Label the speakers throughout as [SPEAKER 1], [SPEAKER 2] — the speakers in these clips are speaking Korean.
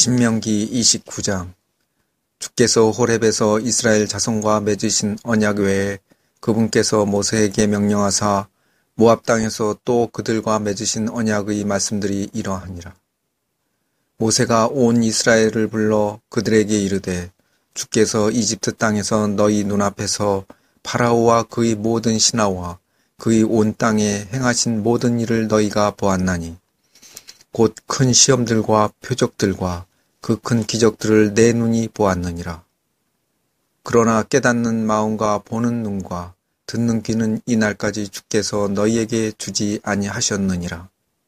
[SPEAKER 1] 신명기 29장. 주께서 호렙에서 이스라엘 자손과 맺으신 언약 외에 그분께서 모세에게 명령하사 모압 땅에서 또 그들과 맺으신 언약의 말씀들이 이러하니라. 모세가 온 이스라엘을 불러 그들에게 이르되 주께서 이집트 땅에서 너희 눈앞에서 파라오와 그의 모든 신하와 그의 온 땅에 행하신 모든 일을 너희가 보았나니 곧 큰 시험들과 표적들과 그 큰 기적들을 내 눈이 보았느니라. 그러나 깨닫는 마음과 보는 눈과 듣는 귀는 이날까지 주께서 너희에게 주지 아니하셨느니라.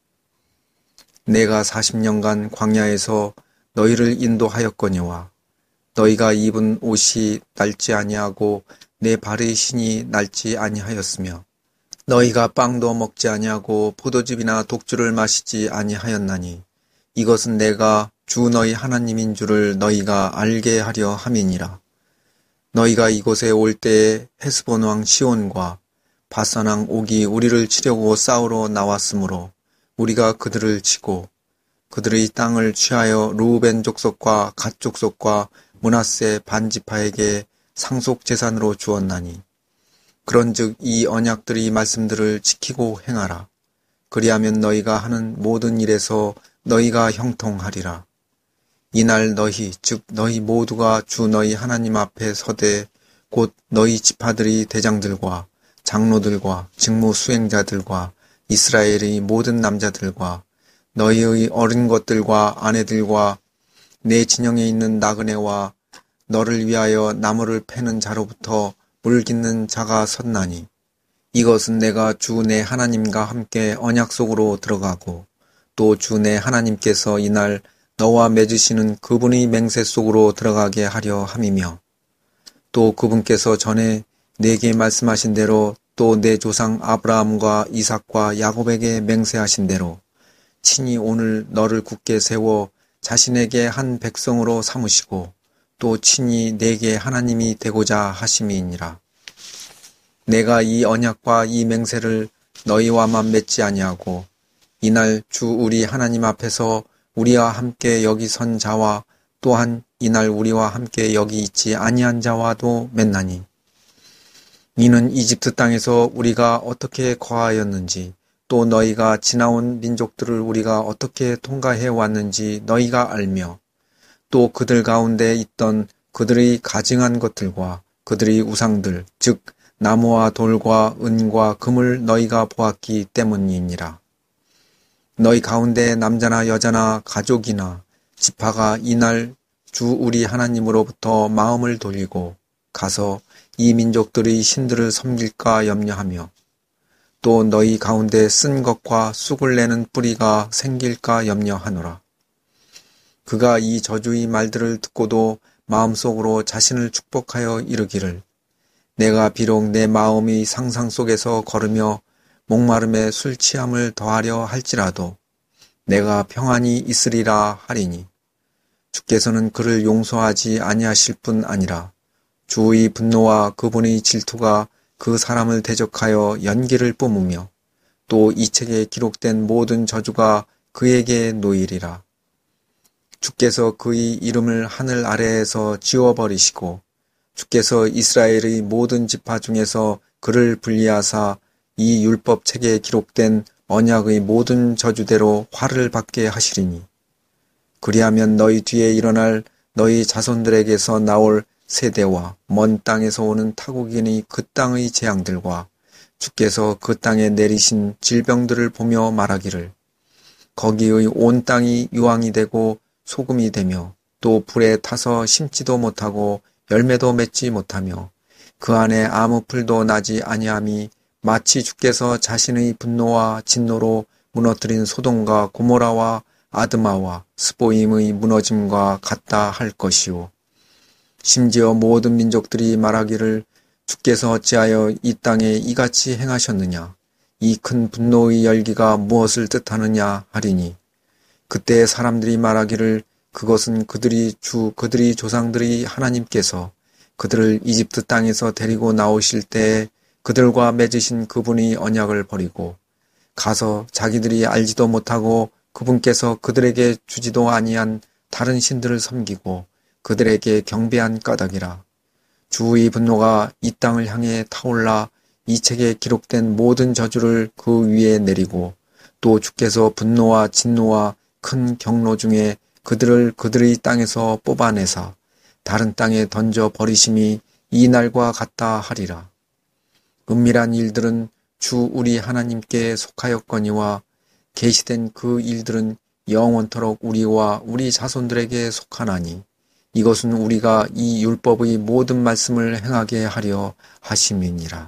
[SPEAKER 1] 내가 40년간 광야에서 너희를 인도하였거니와 너희가 입은 옷이 낡지 아니하고 내 발의 신이 낡지 아니하였으며 너희가 빵도 먹지 아니하고 포도즙이나 독주를 마시지 아니하였나니 이것은 내가 주 너희 하나님인 줄을 너희가 알게 하려 함이니라. 너희가 이곳에 올 때에 헤스본 왕 시온과 바산 왕 옥이 우리를 치려고 싸우러 나왔으므로 우리가 그들을 치고 그들의 땅을 취하여 르우벤 족속과 갓 족속과 므낫세 반지파에게 상속 재산으로 주었나니 그런즉 이 언약들의 말씀들을 지키고 행하라. 그리하면 너희가 하는 모든 일에서 너희가 형통하리라. 이날 너희 즉 너희 모두가 주 너희 하나님 앞에 서되 곧 너희 지파들의 대장들과 장로들과 직무 수행자들과 이스라엘의 모든 남자들과 너희의 어린 것들과 아내들과 내 진영에 있는 나그네와 너를 위하여 나무를 패는 자로부터 물 깃는 자가 섰나니 이것은 내가 주 내 하나님과 함께 언약 속으로 들어가고 또 주 내 하나님께서 이날 너와 맺으시는 그분의 맹세 속으로 들어가게 하려 함이며 또 그분께서 전에 내게 말씀하신 대로 또 내 조상 아브라함과 이삭과 야곱에게 맹세하신 대로 친히 오늘 너를 굳게 세워 자신에게 한 백성으로 삼으시고 또 친히 내게 하나님이 되고자 하심이니라. 내가 이 언약과 이 맹세를 너희와만 맺지 아니하고 이날 주 우리 하나님 앞에서 우리와 함께 여기 선 자와 또한 이날 우리와 함께 여기 있지 아니한 자와도 맺나니 이는 이집트 땅에서 우리가 어떻게 거하였는지 또 너희가 지나온 민족들을 우리가 어떻게 통과해 왔는지 너희가 알며 또 그들 가운데 있던 그들의 가증한 것들과 그들의 우상들 즉 나무와 돌과 은과 금을 너희가 보았기 때문이니라. 너희 가운데 남자나 여자나 가족이나 지파가 이날 주 우리 하나님으로부터 마음을 돌리고 가서 이 민족들의 신들을 섬길까 염려하며 또 너희 가운데 쓴 것과 쑥을 내는 뿌리가 생길까 염려하노라. 그가 이 저주의 말들을 듣고도 마음속으로 자신을 축복하여 이르기를 내가 비록 내 마음의 상상 속에서 걸으며 목마름에 술 취함을 더하려 할지라도 내가 평안히 있으리라 하리니 주께서는 그를 용서하지 아니하실 뿐 아니라 주의 분노와 그분의 질투가 그 사람을 대적하여 연기를 뿜으며 또 이 책에 기록된 모든 저주가 그에게 놓이리라. 주께서 그의 이름을 하늘 아래에서 지워버리시고 주께서 이스라엘의 모든 지파 중에서 그를 분리하사 이 율법 책에 기록된 언약의 모든 저주대로 화를 받게 하시리니 그리하면 너희 뒤에 일어날 너희 자손들에게서 나올 세대와 먼 땅에서 오는 타국인의 그 땅의 재앙들과 주께서 그 땅에 내리신 질병들을 보며 말하기를 거기의 온 땅이 유황이 되고 소금이 되며 또 불에 타서 심지도 못하고 열매도 맺지 못하며 그 안에 아무 풀도 나지 아니함이 마치 주께서 자신의 분노와 진노로 무너뜨린 소돔과 고모라와 아드마와 스보임의 무너짐과 같다 할 것이요. 심지어 모든 민족들이 말하기를 주께서 어찌하여 이 땅에 이같이 행하셨느냐 이 큰 분노의 열기가 무엇을 뜻하느냐 하리니 그때 사람들이 말하기를 그것은 그들이 조상들의 하나님께서 그들을 이집트 땅에서 데리고 나오실 때에 그들과 맺으신 그분의 언약을 버리고 가서 자기들이 알지도 못하고 그분께서 그들에게 주지도 아니한 다른 신들을 섬기고 그들에게 경배한 까닭이라. 주의 분노가 이 땅을 향해 타올라 이 책에 기록된 모든 저주를 그 위에 내리고 또 주께서 분노와 진노와 큰 경로 중에 그들을 그들의 땅에서 뽑아내사 다른 땅에 던져 버리심이 이 날과 같다 하리라. 은밀한 일들은 주 우리 하나님께 속하였거니와 계시된 그 일들은 영원토록 우리와 우리 자손들에게 속하나니 이것은 우리가 이 율법의 모든 말씀을 행하게 하려 하심이니라.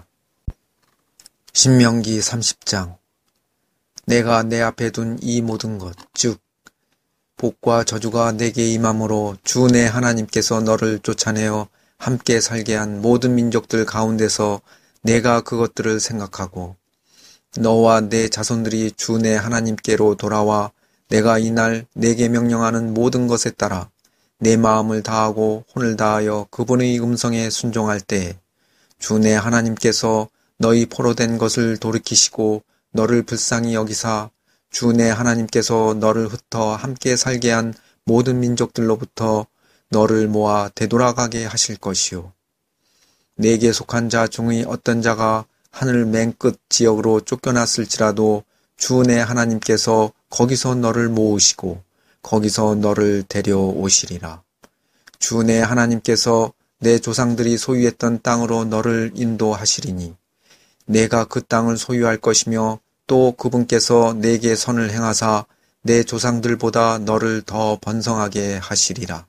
[SPEAKER 1] 신명기 30장. 내가 내 앞에 둔 이 모든 것, 즉 복과 저주가 내게 임함으로 주 내 하나님께서 너를 쫓아내어 함께 살게 한 모든 민족들 가운데서 내가 그것들을 생각하고 너와 내 자손들이 주 내 하나님께로 돌아와 내가 이날 내게 명령하는 모든 것에 따라 내 마음을 다하고 혼을 다하여 그분의 음성에 순종할 때 주 내 하나님께서 너희 포로된 것을 돌이키시고 너를 불쌍히 여기사 주 내 하나님께서 너를 흩어 함께 살게 한 모든 민족들로부터 너를 모아 되돌아가게 하실 것이요. 내게 속한 자 중의 어떤 자가 하늘 맨 끝 지역으로 쫓겨났을지라도 주 내 하나님께서 거기서 너를 모으시고 거기서 너를 데려오시리라. 주 내 하나님께서 내 조상들이 소유했던 땅으로 너를 인도하시리니 내가 그 땅을 소유할 것이며 또 그분께서 내게 선을 행하사 내 조상들보다 너를 더 번성하게 하시리라.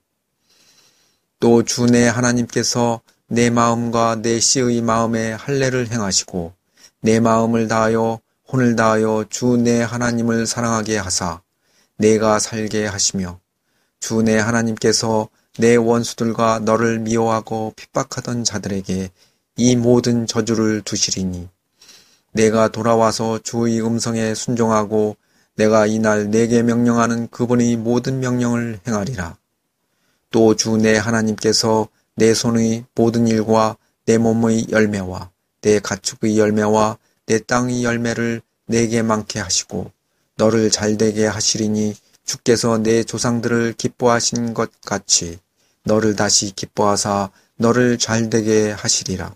[SPEAKER 1] 또 주 내 하나님께서 내 마음과 내 씨의 마음에 할례를 행하시고 내 마음을 다하여 혼을 다하여 주 내 하나님을 사랑하게 하사 내가 살게 하시며 주 내 하나님께서 내 원수들과 너를 미워하고 핍박하던 자들에게 이 모든 저주를 두시리니 내가 돌아와서 주의 음성에 순종하고 내가 이날 내게 명령하는 그분의 모든 명령을 행하리라. 또 주 내 하나님께서 내 손의 모든 일과 내 몸의 열매와 내 가축의 열매와 내 땅의 열매를 내게 많게 하시고 너를 잘되게 하시리니 주께서 내 조상들을 기뻐하신 것 같이 너를 다시 기뻐하사 너를 잘되게 하시리라.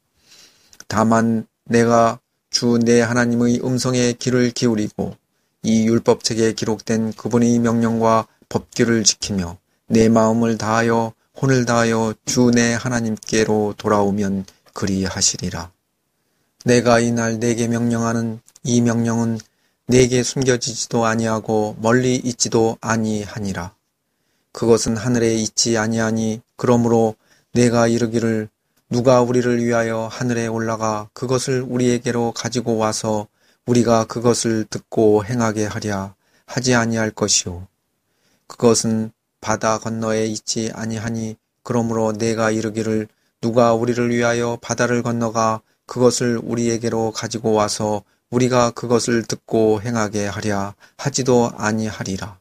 [SPEAKER 1] 다만 내가 주 내 하나님의 음성에 귀를 기울이고 이 율법책에 기록된 그분의 명령과 법규를 지키며 내 마음을 다하여 혼을 다하여 주 내 하나님께로 돌아오면 그리하시리라. 내가 이날 내게 명령하는 이 명령은 내게 숨겨지지도 아니하고 멀리 있지도 아니하니라. 그것은 하늘에 있지 아니하니 그러므로 내가 이르기를 누가 우리를 위하여 하늘에 올라가 그것을 우리에게로 가지고 와서 우리가 그것을 듣고 행하게 하랴 하지 아니할 것이요. 그것은 바다 건너에 있지 아니하니 그러므로 내가 이르기를 누가 우리를 위하여 바다를 건너가 그것을 우리에게로 가지고 와서 우리가 그것을 듣고 행하게 하랴 하지도 아니하리라.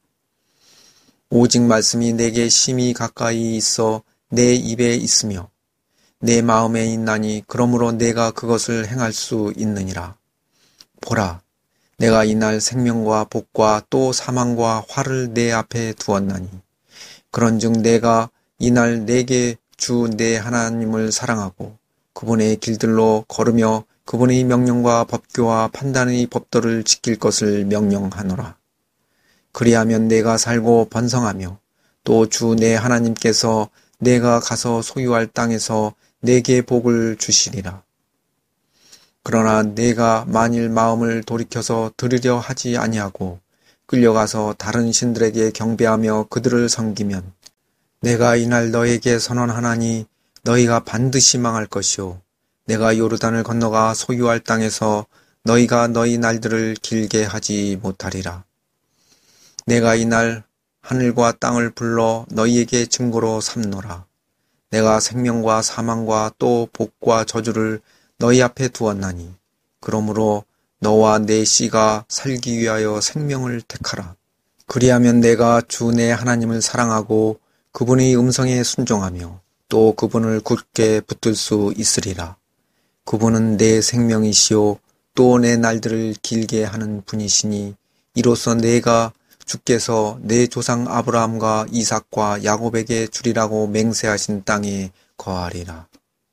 [SPEAKER 1] 오직 말씀이 내게 심히 가까이 있어 내 입에 있으며 내 마음에 있나니 그러므로 내가 그것을 행할 수 있느니라. 보라, 내가 이날 생명과 복과 또 사망과 화를 내 앞에 두었나니 그런즉 내가 이날 내게 주 내 하나님을 사랑하고 그분의 길들로 걸으며 그분의 명령과 법규와 판단의 법도를 지킬 것을 명령하노라. 그리하면 내가 살고 번성하며 또 주 내 하나님께서 내가 가서 소유할 땅에서 내게 복을 주시리라. 그러나 내가 만일 마음을 돌이켜서 들으려 하지 아니하고 끌려가서 다른 신들에게 경배하며 그들을 섬기면 내가 이날 너에게 선언하나니 너희가 반드시 망할 것이요 내가 요르단을 건너가 소유할 땅에서 너희가 너희 날들을 길게 하지 못하리라. 내가 이날 하늘과 땅을 불러 너희에게 증거로 삼노라. 내가 생명과 사망과 또 복과 저주를 너희 앞에 두었나니 그러므로 너와 내 씨가 살기 위하여 생명을 택하라. 그리하면 내가 주 내 하나님을 사랑하고 그분의 음성에 순종하며 또 그분을 굳게 붙들 수 있으리라. 그분은 내 생명이시요 또 내 날들을 길게 하는 분이시니 이로써 내가 주께서 내 조상 아브라함과 이삭과 야곱에게 주리라고 맹세하신 땅에 거하리라.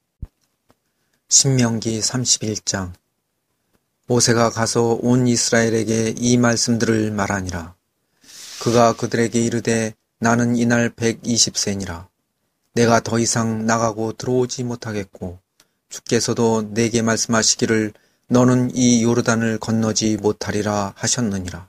[SPEAKER 1] 신명기 31장. 모세가 가서 온 이스라엘에게 이 말씀들을 말하니라. 그가 그들에게 이르되 나는 이날 120세니라. 내가 더 이상 나가고 들어오지 못하겠고 주께서도 내게 말씀하시기를 너는 이 요르단을 건너지 못하리라 하셨느니라.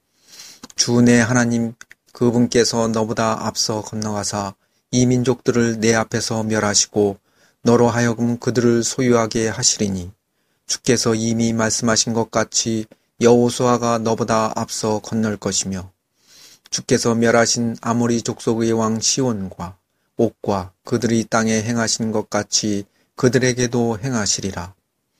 [SPEAKER 1] 주 내 하나님 그분께서 너보다 앞서 건너가사 이 민족들을 내 앞에서 멸하시고 너로 하여금 그들을 소유하게 하시리니 주께서 이미 말씀하신 것 같이 여호수아가 너보다 앞서 건널 것이며 주께서 멸하신 아모리 족속의 왕 시온과 옥과 그들이 땅에 행하신 것 같이 그들에게도 행하시리라.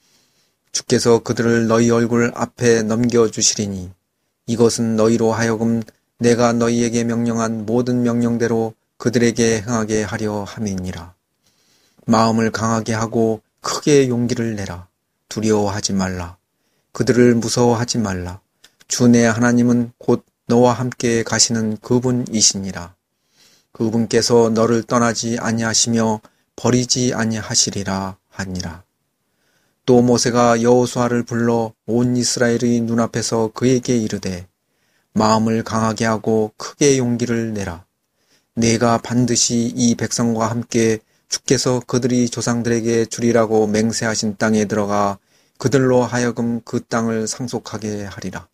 [SPEAKER 1] 주께서 그들을 너희 얼굴 앞에 넘겨주시리니 이것은 너희로 하여금 내가 너희에게 명령한 모든 명령대로 그들에게 행하게 하려 함이니라. 마음을 강하게 하고 크게 용기를 내라. 두려워하지 말라. 그들을 무서워하지 말라. 주 내 하나님은 곧 너와 함께 가시는 그분이시니라. 그분께서 너를 떠나지 아니하시며 버리지 아니하시리라 하니라. 또 모세가 여호수아를 불러 온 이스라엘의 눈앞에서 그에게 이르되 마음을 강하게 하고 크게 용기를 내라. 내가 반드시 이 백성과 함께 주께서 그들이 조상들에게 주리라고 맹세하신 땅에 들어가 그들로 하여금 그 땅을 상속하게 하리라.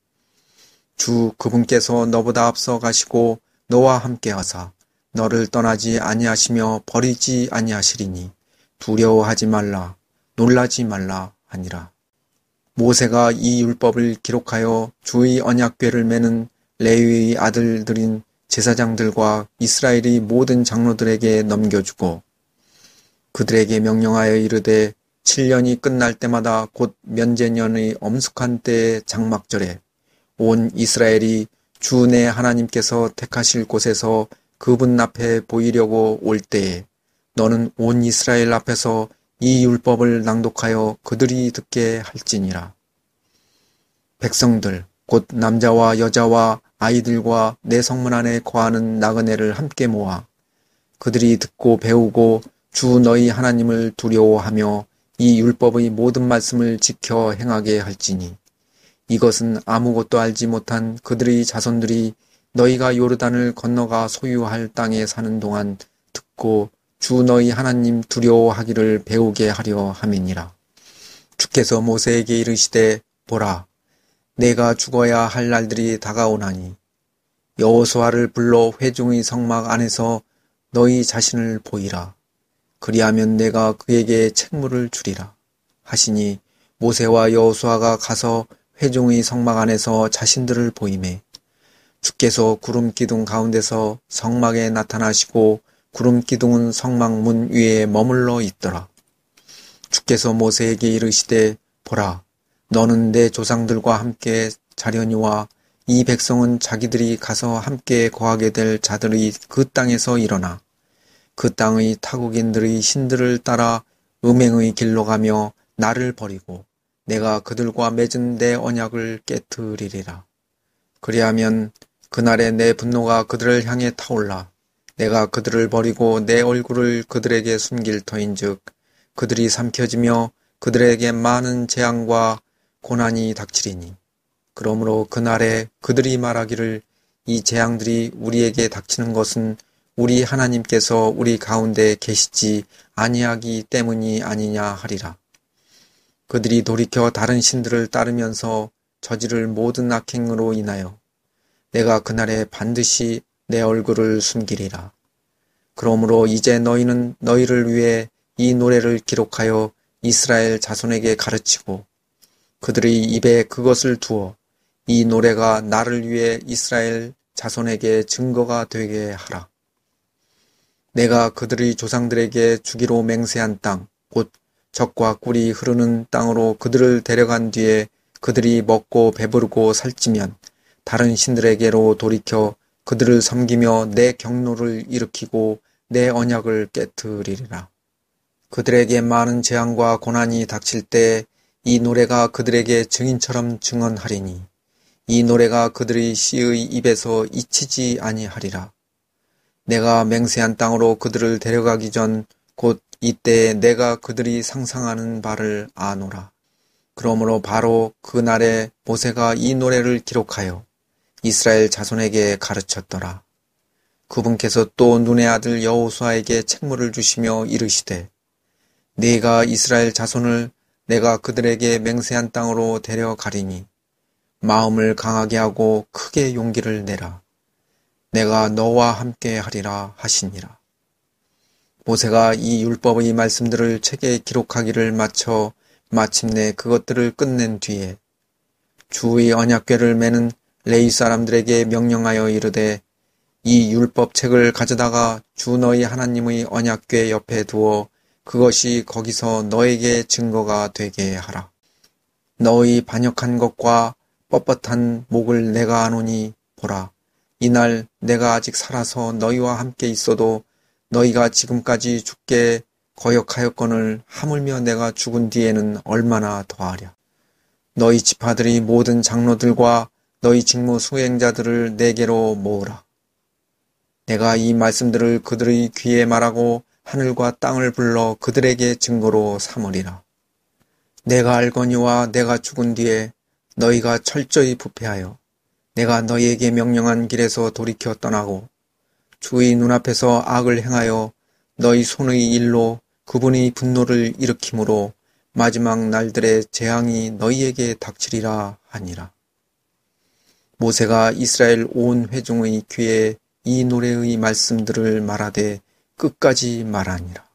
[SPEAKER 1] 주 그분께서 너보다 앞서 가시고 너와 함께 하사 너를 떠나지 아니하시며 버리지 아니하시리니 두려워하지 말라. 놀라지 말라 하니라. 모세가 이 율법을 기록하여 주의 언약궤를 매는 레위의 아들들인 제사장들과 이스라엘의 모든 장로들에게 넘겨주고 그들에게 명령하여 이르되 7년이 끝날 때마다 곧 면제년의 엄숙한 때의 장막절에 온 이스라엘이 주 내 하나님께서 택하실 곳에서 그분 앞에 보이려고 올 때에 너는 온 이스라엘 앞에서 이 율법을 낭독하여 그들이 듣게 할지니라. 백성들 곧 남자와 여자와 아이들과 내 성문 안에 거하는 나그네를 함께 모아 그들이 듣고 배우고 주 너희 하나님을 두려워하며 이 율법의 모든 말씀을 지켜 행하게 할지니 이것은 아무것도 알지 못한 그들의 자손들이 너희가 요르단을 건너가 소유할 땅에 사는 동안 듣고 주 너희 하나님 두려워하기를 배우게 하려 함이니라. 주께서 모세에게 이르시되 보라 내가 죽어야 할 날들이 다가오나니 여호수아를 불러 회중의 성막 안에서 너희 자신을 보이라. 그리하면 내가 그에게 책무를 주리라 하시니 모세와 여호수아가 가서 회중의 성막 안에서 자신들을 보이매 주께서 구름 기둥 가운데서 성막에 나타나시고 구름 기둥은 성막 문 위에 머물러 있더라. 주께서 모세에게 이르시되 보라 너는 내 조상들과 함께 자려니와 이 백성은 자기들이 가서 함께 거하게 될 자들의 그 땅에서 일어나 그 땅의 타국인들의 신들을 따라 음행의 길로 가며 나를 버리고 내가 그들과 맺은 내 언약을 깨트리리라. 그리하면 그날에 내 분노가 그들을 향해 타올라 내가 그들을 버리고 내 얼굴을 그들에게 숨길 터인즉 그들이 삼켜지며 그들에게 많은 재앙과 고난이 닥치리니 그러므로 그날에 그들이 말하기를 이 재앙들이 우리에게 닥치는 것은 우리 하나님께서 우리 가운데 계시지 아니하기 때문이 아니냐 하리라. 그들이 돌이켜 다른 신들을 따르면서 저지를 모든 악행으로 인하여 내가 그날에 반드시 내 얼굴을 숨기리라. 그러므로 이제 너희는 너희를 위해 이 노래를 기록하여 이스라엘 자손에게 가르치고 그들의 입에 그것을 두어 이 노래가 나를 위해 이스라엘 자손에게 증거가 되게 하라. 내가 그들의 조상들에게 주기로 맹세한 땅, 곧 젖과 꿀이 흐르는 땅으로 그들을 데려간 뒤에 그들이 먹고 배부르고 살찌면 다른 신들에게로 돌이켜 그들을 섬기며 내 경노를 일으키고 내 언약을 깨트리리라. 그들에게 많은 재앙과 고난이 닥칠 때 이 노래가 그들에게 증인처럼 증언하리니 이 노래가 그들의 씨의 입에서 잊히지 아니하리라. 내가 맹세한 땅으로 그들을 데려가기 전 곧 이때에 내가 그들이 상상하는 바를 아노라. 그러므로 바로 그날에 모세가 이 노래를 기록하여 이스라엘 자손에게 가르쳤더라. 그분께서 또 눈의 아들 여호수아에게 책무를 주시며 이르시되 네가 이스라엘 자손을 내가 그들에게 맹세한 땅으로 데려가리니 마음을 강하게 하고 크게 용기를 내라. 내가 너와 함께 하리라 하시니라. 모세가 이 율법의 말씀들을 책에 기록하기를 마쳐 마침내 그것들을 끝낸 뒤에 주의 언약궤를 매는 레위 사람들에게 명령하여 이르되 이 율법책을 가져다가 주 너희 하나님의 언약궤 옆에 두어 그것이 거기서 너에게 증거가 되게 하라. 너희 반역한 것과 뻣뻣한 목을 내가 아노니 보라. 이날 내가 아직 살아서 너희와 함께 있어도 너희가 지금까지 죽게 거역하였거늘 하물며 내가 죽은 뒤에는 얼마나 더하랴. 너희 지파들이 모든 장로들과 너희 직무 수행자들을 내게로 모으라. 내가 이 말씀들을 그들의 귀에 말하고 하늘과 땅을 불러 그들에게 증거로 삼으리라. 내가 알거니와 내가 죽은 뒤에 너희가 철저히 부패하여 내가 너희에게 명령한 길에서 돌이켜 떠나고 주의 눈앞에서 악을 행하여 너희 손의 일로 그분의 분노를 일으키므로 마지막 날들의 재앙이 너희에게 닥치리라 하니라. 모세가 이스라엘 온 회중의 귀에 이 노래의 말씀들을 말하되 끝까지 말하니라.